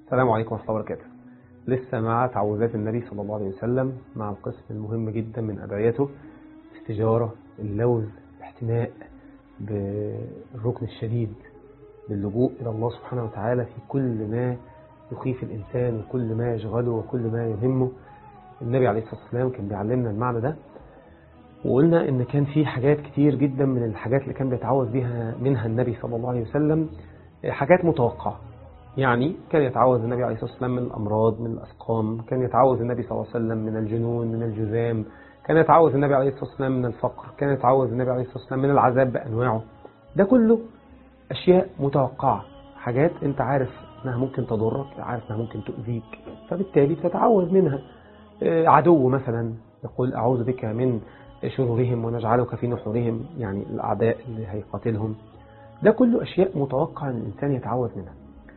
السلام عليكم ورحمة الله وبركاته. لسه مع تعوذات النبي صلى الله عليه وسلم، مع القسم المهم جدا من أدعيته: استجارة، اللوذ، الاحتماء بالركن الشديد، باللجوء إلى الله سبحانه وتعالى في كل ما يخيف الإنسان وكل ما يشغله وكل ما يهمه. النبي عليه الصلاة والسلام كان بيعلمنا المعنى ده، وقلنا إن كان في حاجات كتير جدا من الحاجات اللي كان بيتعوذ بها منها النبي صلى الله عليه وسلم حاجات متوقعة. يعني كان يتعوذ النبي عليه الصلاة والسلام من الأمراض، من الأسقام، كان يتعوذ النبي صلى الله عليه وسلم من الجنون، من الجذام، كان يتعوذ النبي عليه الصلاة والسلام من الفقر، كان يتعوذ النبي عليه الصلاة والسلام من العذاب بأنواعه. ده كله أشياء متوقعة، حاجات أنت عارف أنها ممكن تضرك، عارف أنها ممكن تؤذيك، فبالتالي بتتعوذ منها. عدو مثلا يقول: أعوذ بك من شرورهم ونجعلك في نحورهم، يعني الأعداء اللي هيقاتلهم. ده كله أشياء متوقع أن الإنسان يتعوذ منها.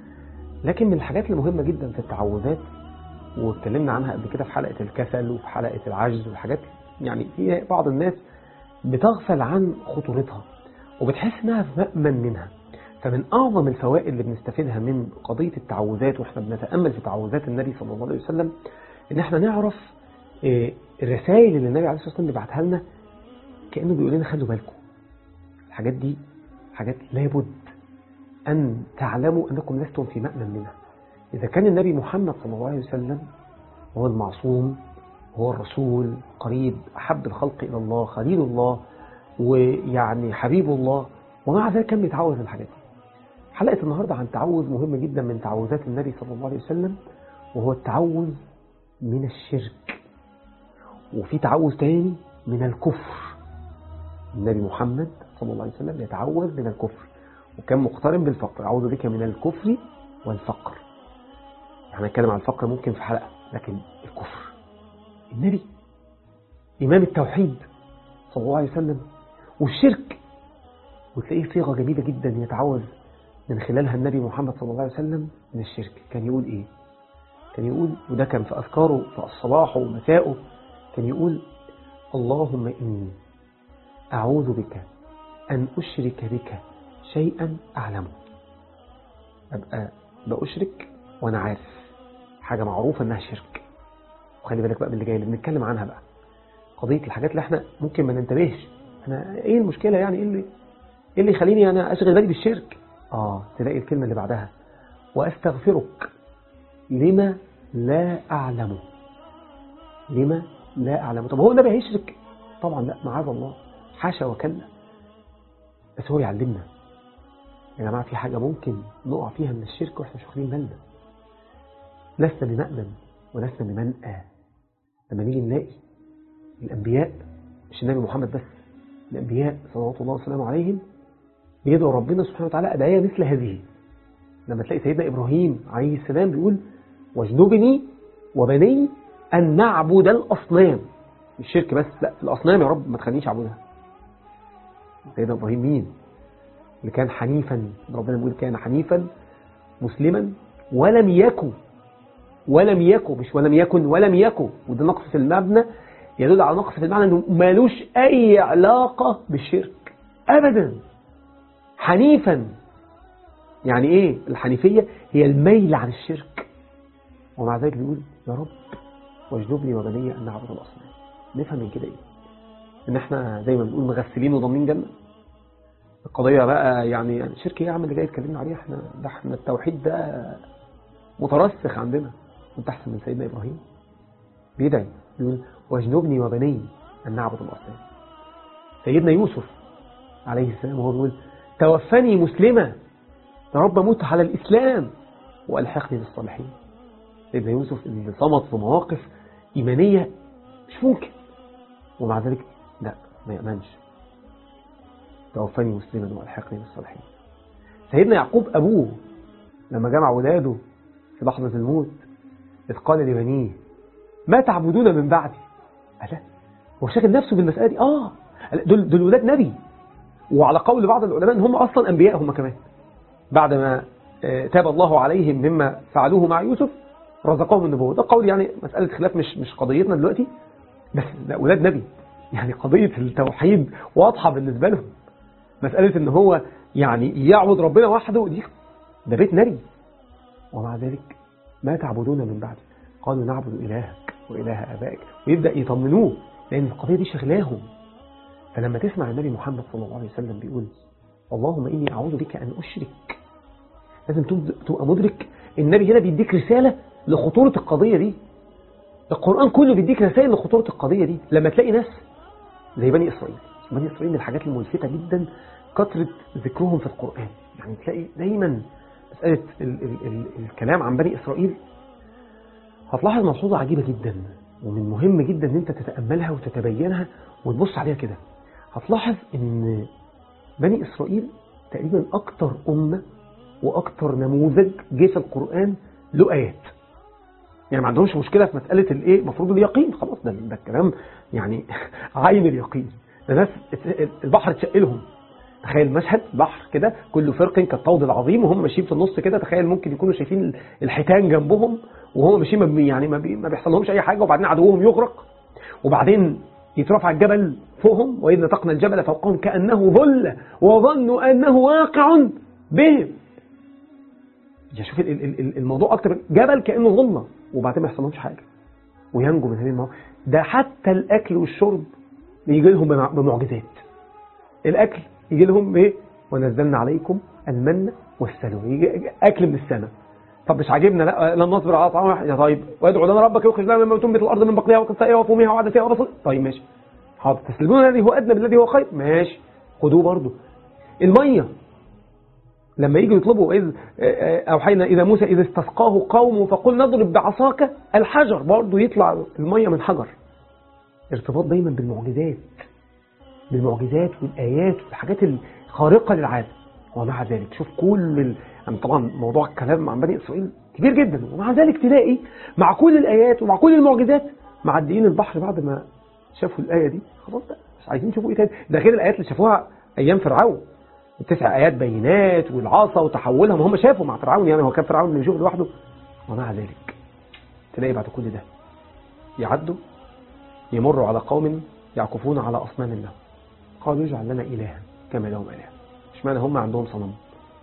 لكن من الحاجات المهمة جدا في التعوذات، واتكلمنا عنها قبل كده في حلقة الكسل وفي حلقة العجز وحاجات، يعني في بعض الناس بتغفل عن خطورتها وبتحس انها مأمن منها. فمن أعظم الفوائد اللي بنستفيدها من قضية التعوذات واحنا بنتأمل في تعوذات النبي صلى الله عليه وسلم، ان احنا نعرف الرسائل اللي النبي عليه الصلاة والسلام بيبعتها لنا، كأنه بيقول لنا خلوا بالكم، الحاجات دي حاجات لابد أن تعلموا أنكم لستم في مأمن منها. إذا كان النبي محمد صلى الله عليه وسلم هو المعصوم، هو الرسول قريب، أحب الخلق إلى الله، خليل الله، ويعني حبيب الله، ومع ذلك كان بيتعوذ الحاجات دي. حلقة النهاردة عن تعوذ مهم جدا من تعوذات النبي صلى الله عليه وسلم، وهو التعوذ من الشرك. وفي تعوذ تاني من الكفر. النبي محمد صلى الله عليه وسلم يتعوذ من الكفر، وكان مقترن بالفقر: أعوذ بك من الكفر والفقر. احنا نتكلم عن الفقر ممكن في حلقة، لكن الكفر، النبي إمام التوحيد صلى الله عليه وسلم، والشرك، وتلاقيه صيغة جميلة جدا يتعوذ من خلالها النبي محمد صلى الله عليه وسلم من الشرك. كان يقول إيه؟ كان يقول، وده كان في أذكاره في الصباح ومساءه، كان يقول: اللهم إني أعوذ بك أن أشرك بك شيئا أعلمه. أبقى بأشرك وأنا عارف حاجة معروفة أنها شرك. وخلي بالك بقى من اللي جاي اللي بنتكلم عنها بقى، قضية الحاجات اللي احنا ممكن ما ننتبهش. أنا إيه المشكلة يعني؟ إيه اللي يخليني أنا أشغل بالي بالشرك؟ تلاقي الكلمة اللي بعدها: وأستغفرك لما لا أعلمه. لما لا أعلمه. طب هو النبي هيشرك؟ طبعا لا، معاذ الله، حاشا وكلا. بس هو يعلمنا يا جماعة في حاجة ممكن نقع فيها من الشرك وإحنا مش واخدين بالنا. لسنا بمأمن ولسنا بمنأى. لما نيجي نلاقي الأنبياء، مش النبي محمد بس، الأنبياء صلوات الله وسلامه عليهم بيدعوا ربنا سبحانه وتعالى أدعية مثل هذه. لما تلاقي سيدنا إبراهيم عليه السلام بيقول: واجنبني وبني أن نعبد الأصنام. الشرك بس، لا، الأصنام يا رب ما تخلينيش أعبدها. سيدنا إبراهيم مين؟ اللي كان حنيفا، ربنا بيقول: كان حنيفا مسلما ولم يكن مش ولم يكن، ولم يكن. وده نقص في المبنى يدل على نقص في المعنى، انه مالوش اي علاقة بالشرك ابدا. حنيفا يعني ايه؟ الحنيفية هي الميل عن الشرك، ومع ذلك بيقول: يا رب واجنبني وبني ان نعبد الاصنام. نفهم من كده ايه؟ ان احنا زي ما بنقول مغسلين وضامنين جنة. القضية بقى يعني شرك ايه يا عم اللي جاي تكلمنا عليه؟ احنا التوحيد ده مترسخ عندنا. انت احسن من سيدنا ابراهيم بيدعي يقول: واجنبني وبني ان نعبد الاصنام. سيدنا يوسف عليه السلام وهو بيقول: توفني مسلمة، يا رب اموت على الاسلام والحقني بالصالحين. سيدنا يوسف اللي صمت في مواقف ايمانية مش ممكن، ومع ذلك لا، ما يأمنش: توفني مسلما والحقني بالصالحين. سيدنا يعقوب أبوه لما جمع ولاده في لحظة الموت إذ قال لبنيه: ما تعبدون من بعدي؟ ألا هو شاغل نفسه بالمسألة دي؟ دول ولاد نبي، وعلى قول بعض العلماء إن هم أصلا أنبياء هم كمان. بعد ما تاب الله عليهم مما فعلوه مع يوسف رزقهم النبوة. ده قول يعني مسألة خلاف، مش قضيتنا دلوقتي، بس ده ولاد نبي، يعني قضية التوحيد واضحة بالنسبة لهم. مسألة إن هو يعني يعبد ربنا وحده، ده بيت نبي، ومع ذلك ما تعبدون من بعدي؟ قالوا نعبد إلهك وإله آبائك. ويبدأ يطمنوه لأن القضية دي شغلاهم. فلما تسمع النبي محمد صلى الله عليه وسلم بيقول اللهم إني أعوذ بك أن أشرك، لازم تبقى مدرك النبي هنا بيديك رسالة لخطورة القضية دي. القرآن كله بيديك رسائل لخطورة القضية دي. لما تلاقي ناس زي بني إسرائيل من الحاجات الملفتة جدا كثرة ذكرهم في القرآن. يعني تلاقي دايما مسألة الكلام عن بني إسرائيل، هتلاحظ ملحوظة عجيبة جدا ومن مهم جدا ان انت تتأملها وتتبينها وتبص عليها كده. هتلاحظ ان بني إسرائيل تقريبا أكتر أمة وأكتر نموذج جه في القرآن له آيات. يعني ما عندهمش مشكلة في مسألة الايه مفروض اليقين، خلاص ده الكلام يعني عين اليقين. ده ناس البحر اتشق لهم. تخيل مشهد بحر كده كله فرق كالطود العظيم وهم ماشيين في النص كده. تخيل ممكن يكونوا شايفين الحيتان جنبهم وهم ماشيين يعني ما بيحصلهمش اي حاجة، وبعدين عدوهم يغرق، وبعدين يترفع الجبل فوقهم وإذ نطقنا الجبل فوقهم كأنه ظل وظنوا أنه واقع بهم. يا شوف الموضوع أكتر، جبل كأنه ظلة وبعدين ما يحصلهمش حاجة وينجو من هذه الموضوع. ده حتى الأكل والشرب يجي لهم بمعجزات. الأكل يجي لهم إيه؟ ونزلنا عليكم المن والسلوى، يجي أكل من السماء. طب مش عاجبنا، لا لن نصبر على طعام واحد، يا طيب وادعوا لنا ربك يخرج لنا مما تنبت الأرض من بقلها وقثائها وفومها وعدسها ورسل. طيب ماشي حاضر، تسلمون الذي هو أدنى بالذي هو خير، ماشي خدوه برضو. المية لما يجوا يطلبوا إذ أوحينا إذا موسى إذا استسقاه قومه فقل نضرب بعصاك الحجر، برضو يطلع المية من حجر. ارتباط دايما بالمعجزات والآيات والحاجات الخارقة للعادة. ومع ذلك شوف كل يعني طبعا موضوع الكلام عن بني إسرائيل كبير جدا، ومع ذلك تلاقي مع كل الآيات ومع كل المعجزات معديين البحر بعد ما شافوا الآية دي خلاص بقى مش عايزين يشوفوا إيه تاني. ده غير الآيات اللي شافوها أيام فرعون، 9 آيات بينات والعصا وتحولها، ما هم شافوا مع فرعون، يعني هو كان فرعون اللي يشوف لوحده. ومع ذلك تلاقي بعد كل ده يعدوا يمروا على قوم يعكفون على أصنام لهم قالوا اجعل لنا إلها كما لهم إله. مش معنى هم عندهم صنم.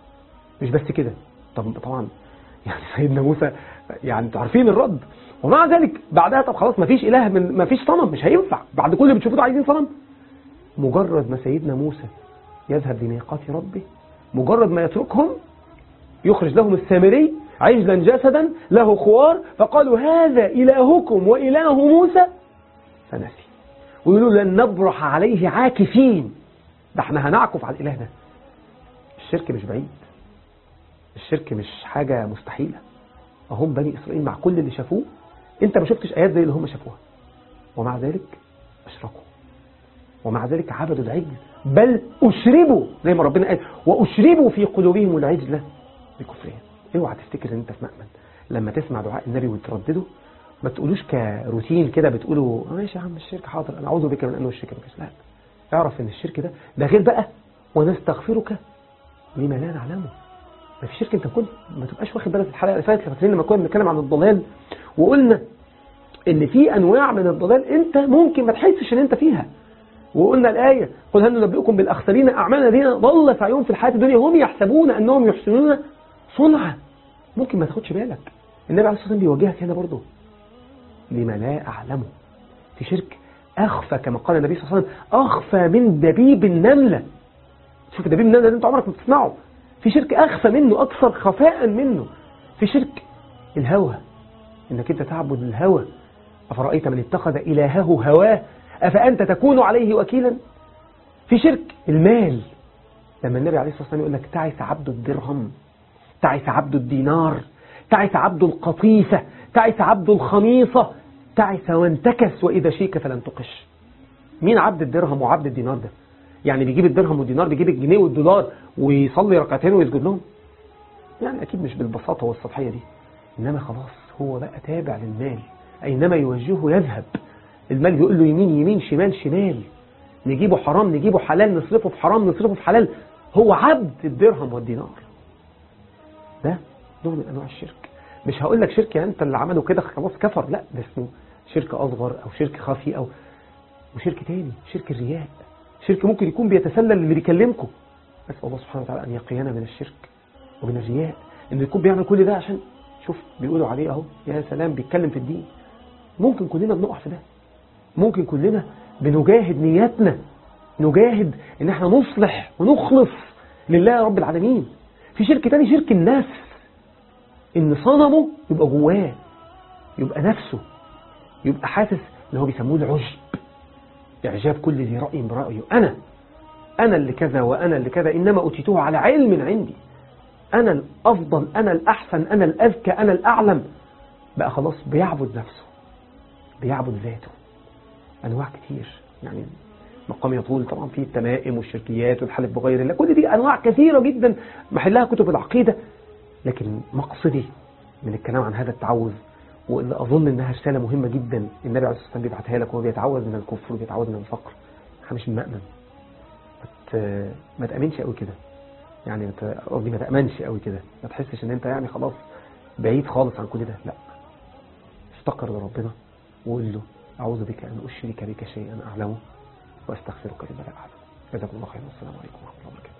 مش بس كده، طبعا يعني سيدنا موسى يعني انتوا عارفين الرد. ومع ذلك بعدها طب خلاص ما فيش إله، ما فيش صنم، مش هينفع بعد كل اللي بتشوفوه عايزين صنم. مجرد ما سيدنا موسى يذهب لميقات ربه، مجرد ما يتركهم يخرج لهم السامري عجلا جسدا له خوار فقالوا هذا إلهكم وإله موسى فنسي. ويقولوا لن نبرح عليه عاكفين، ده احنا هنعكف على الإله ده. الشرك مش بعيد، الشرك مش حاجة مستحيلة. هم بني إسرائيل مع كل اللي شافوه انت ما شفتش آيات زي اللي هم شافوها، ومع ذلك أشركوا، ومع ذلك عبدوا العجل، بل أشربوا زي ما ربنا قال وأشربوا في قلوبهم العجل بكفرهم. اوعى تفتكر ان انت في مأمن لما تسمع دعاء النبي وتردده ما تقولوش كروتين كده بتقولوا ماشي يا عم الشرك حاضر انا اعوذ بك من انه الشرك بك. لا، اعرف ان الشرك ده غير بقى ونستغفرك لما لا نعلمه. ما في شرك انت كنت ما تبقاش واخد بالك. الحلقه اللي فاتت فاكرين لما كنا بنتكلم عن الضلال وقلنا ان في انواع من الضلال انت ممكن ما تحسش ان انت فيها، وقلنا الآية قل هل ننبئكم بالأخسرين أعمالا الذين ضل سعيهم في الحياة الدنيا هم يحسبون أنهم يحسنون صنعا. ممكن ما تاخدش بالك. النبي عليه الصلاة والسلام بيواجهك هنا برضه لما لا أعلمه. في شرك أخفى كما قال النبي صلى الله عليه وسلم أخفى من دبيب النملة. شوف دبيب النملة ده أنت عمرك ما بتسمعه. في شرك أخفى منه أكثر خفاء منه. في شرك الهوى، إنك أنت تعبد الهوى. أفرأيت من اتخذ إلهه هواه أفأنت تكون عليه وكيلا. في شرك المال، لما النبي عليه الصلاة والسلام يقول لك تعس عبد الدرهم، تعس عبد الدينار، تعس عبد القطيفة، تعس عبد الخميصة، تعس وانتكس وإذا شيك فلن تقش. مين عبد الدرهم وعبد الدينار ده؟ يعني بيجيب الدرهم والدينار، بيجيب الجنيه والدولار ويصلي ركعتين ويسجد لهم؟ يعني أكيد مش بالبساطة والسطحية دي. إنما خلاص هو بقى تابع للمال، أينما يوجهه يذهب. المال بيقول له يمين يمين شمال شمال، نجيبه حرام نجيبه حلال، نصرفه في حرام نصرفه في حلال. هو عبد الدرهم والدينار. ده نوع من أنواع الشرك. مش هقول لك شرك يعني أنت اللي عمله كده خلاص كفر، لا، ده اسمه شرك أصغر أو شرك خفي أو وشرك تاني شرك الرياء. شرك ممكن يكون بيتسلل اللي بيكلمكم. أسأل الله سبحانه وتعالى أن يقينا من الشرك ومن الرياء، إنه يكون بيعمل كل ده عشان شوف بيقولوا عليه اهو يا سلام بيتكلم في الدين. ممكن كلنا بنقع في ده، ممكن كلنا بنجاهد نياتنا، نجاهد ان احنا نصلح ونخلص لله رب العالمين. في شرك تاني شرك النفس، ان صنمه يبقى جواه، يبقى نفسه، يبقى حاسس اللي هو بيسموه العجب، اعجاب كل ذي رأي برأيه. انا اللي كذا وانا اللي كذا، انما اوتيته على علم عندي، انا الافضل، انا الاحسن، انا الاذكى، انا الاعلم. بقى خلاص بيعبد نفسه، بيعبد ذاته. انواع كتير يعني، مقام يطول طبعا في التمائم والشركيات والحلف بغير الله، كل دي انواع كثيره جدا محلها كتب العقيده. لكن مقصدي من الكلام عن هذا التعوذ، واللي اظن انها رساله مهمه جدا النبي عليه الصلاه والسلام بيبعتها لك وهو بيتعوذ من الكفر وبيتعوذ من الفقر، احنا مش مأمن. ما تأمنش قوي كده يعني، قصدي ما تأمنش قوي كده، ما تحسش ان انت يعني خلاص بعيد خالص عن كل ده. لا، استقر لربنا وقول له اعوذ بك ان اشرك بك شيئا اعلمه واستغفرك لما لا اعلم. جزاكم الله خيرا، والسلام عليكم ورحمه الله وبركاته.